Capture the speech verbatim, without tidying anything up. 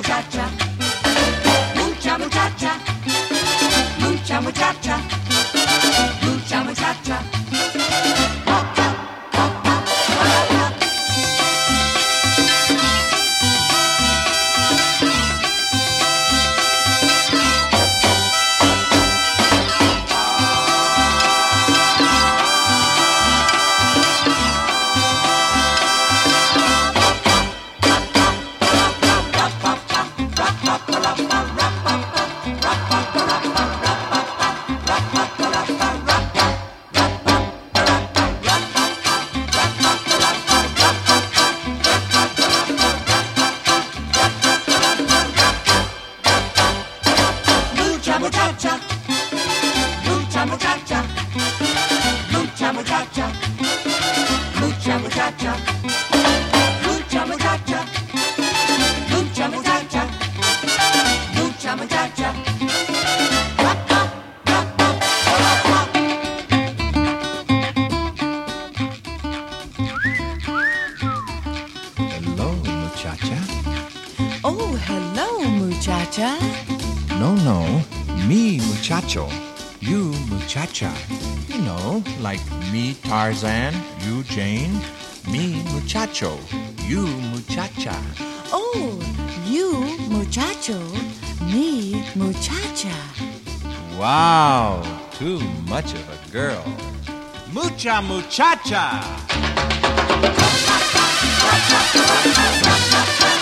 muchacha, mucha muchacha, mucha muchacha, mucha muchacha. Muchacha, mucha muchacha, mucha muchacha, mucha muchacha, mucha muchacha, mucha muchacha, mucha muchacha. Hello, muchacha. Oh, hello, muchacha. No, no, me, muchacho. You, muchacha. You know, like me, Tarzan, you, Jane. Me, muchacho. You, muchacha. Oh, you, muchacho. Me, muchacha. Wow, too much of a girl. Mucha muchacha!